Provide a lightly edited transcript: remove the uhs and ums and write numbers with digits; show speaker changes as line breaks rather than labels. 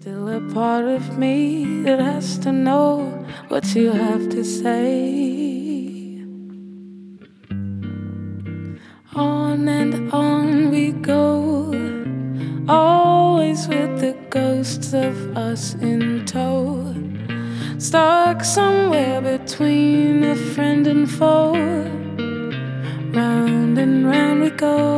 still a part of me that has to know what you have to say. On and on we go, always with the ghosts of us in tow, stuck somewhere between a friend and foe. Round and round we go.